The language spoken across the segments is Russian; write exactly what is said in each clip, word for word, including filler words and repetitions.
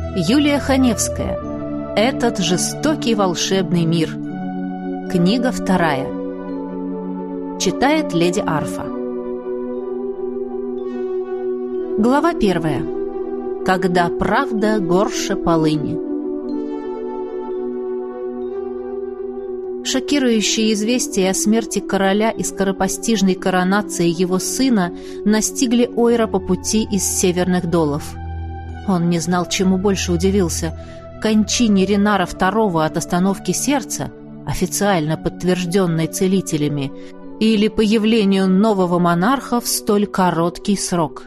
Юлия Ханевская. Этот жестокий волшебный мир. Книга вторая. Читает леди Арфа. Глава первая. Когда правда горше полыни. Шокирующие известия о смерти короля и скоропостижной коронации его сына настигли Ойра по пути из северных долов. Он не знал, чему больше удивился – кончине Ренара второго от остановки сердца, официально подтвержденной целителями, или появлению нового монарха в столь короткий срок.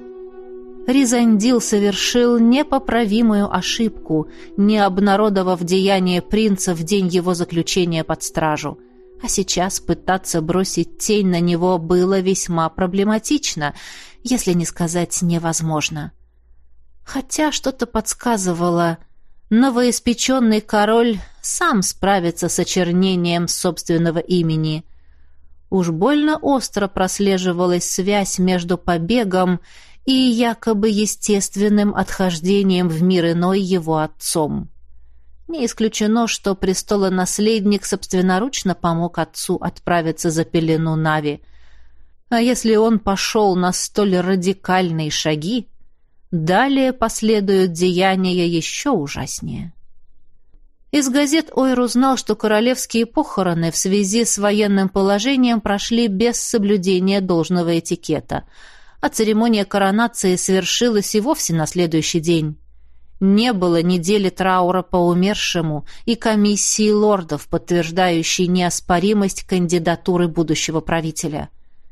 Ризандил совершил непоправимую ошибку, не обнародовав деяние принца в день его заключения под стражу. А сейчас пытаться бросить тень на него было весьма проблематично, если не сказать невозможно. Хотя что-то подсказывало, новоиспеченный король сам справится с очернением собственного имени. Уж больно остро прослеживалась связь между побегом и якобы естественным отхождением в мир иной его отцом. Не исключено, что престолонаследник собственноручно помог отцу отправиться за пелену Нави. А если он пошел на столь радикальные шаги, далее последуют деяния еще ужаснее. Из газет Ойр узнал, что королевские похороны в связи с военным положением прошли без соблюдения должного этикета, а церемония коронации совершилась и вовсе на следующий день. Не было недели траура по умершему и комиссии лордов, подтверждающей неоспоримость кандидатуры будущего правителя.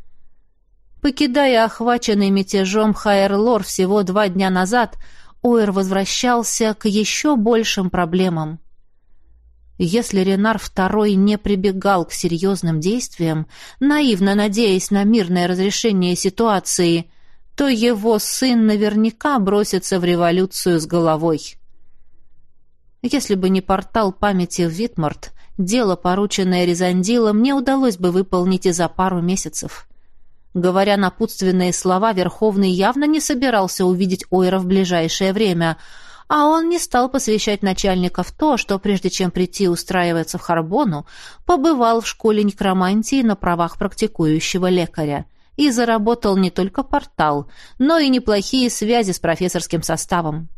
Покидая охваченный мятежом Хайр-Лор всего два дня назад, Ойр возвращался к еще большим проблемам. Если Ренар второй не прибегал к серьезным действиям, наивно надеясь на мирное разрешение ситуации, то его сын наверняка бросится в революцию с головой. Если бы не портал памяти в Витмарт, дело, порученное Ризандилом, не удалось бы выполнить и за пару месяцев. Говоря напутственные слова, Верховный явно не собирался увидеть Ойра в ближайшее время, а он не стал посвящать начальника в то, что прежде чем прийти устраиваться в Харбону, побывал в школе некромантии на правах практикующего лекаря и заработал не только портал, но и неплохие связи с профессорским составом.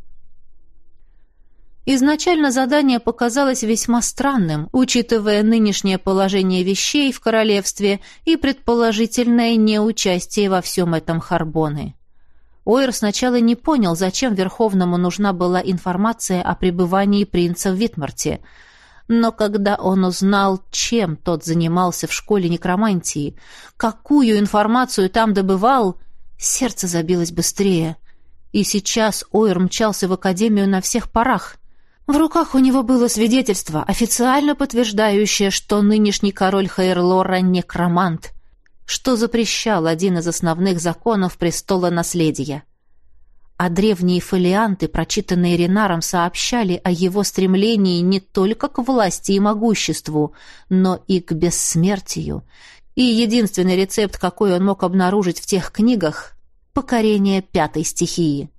Изначально задание показалось весьма странным, учитывая нынешнее положение вещей в королевстве и предположительное неучастие во всем этом Харбоны. Ойр сначала не понял, зачем Верховному нужна была информация о пребывании принца в Витмарте, но когда он узнал, чем тот занимался в школе некромантии, какую информацию там добывал, сердце забилось быстрее. И сейчас Ойр мчался в академию на всех парах. В руках у него было свидетельство, официально подтверждающее, что нынешний король Хайр-Лора некромант, что запрещал один из основных законов престола наследия. А древние фолианты, прочитанные Ренаром, сообщали о его стремлении не только к власти и могуществу, но и к бессмертию. И единственный рецепт, какой он мог обнаружить в тех книгах — покорение пятой стихии.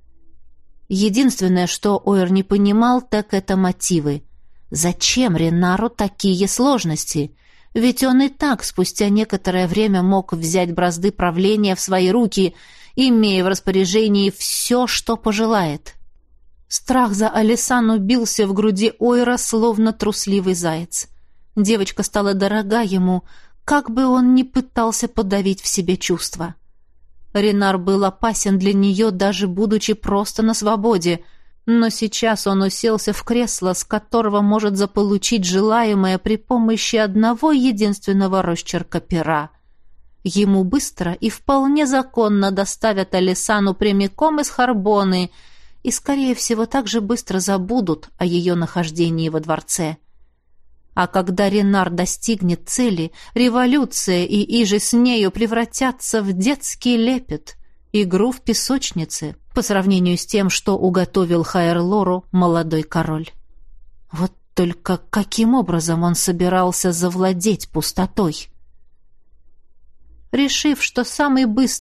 Единственное, что Ойр не понимал, так это мотивы. Зачем Ренару такие сложности? Ведь он и так спустя некоторое время мог взять бразды правления в свои руки, имея в распоряжении все, что пожелает. Страх за Алисану бился в груди Ойра, словно трусливый заяц. Девочка стала дорога ему, как бы он ни пытался подавить в себе чувства. Ренар был опасен для нее, даже будучи просто на свободе, но сейчас он уселся в кресло, с которого может заполучить желаемое при помощи одного единственного росчерка пера. Ему быстро и вполне законно доставят Алисану прямиком из Харбоны и, скорее всего, так же быстро забудут о ее нахождении во дворце. А когда Ренар достигнет цели, революция и иже с нею превратятся в детский лепет, игру в песочнице, по сравнению с тем, что уготовил Хайр-Лору молодой король. Вот только каким образом он собирался завладеть пустотой? Решив, что самый быстрый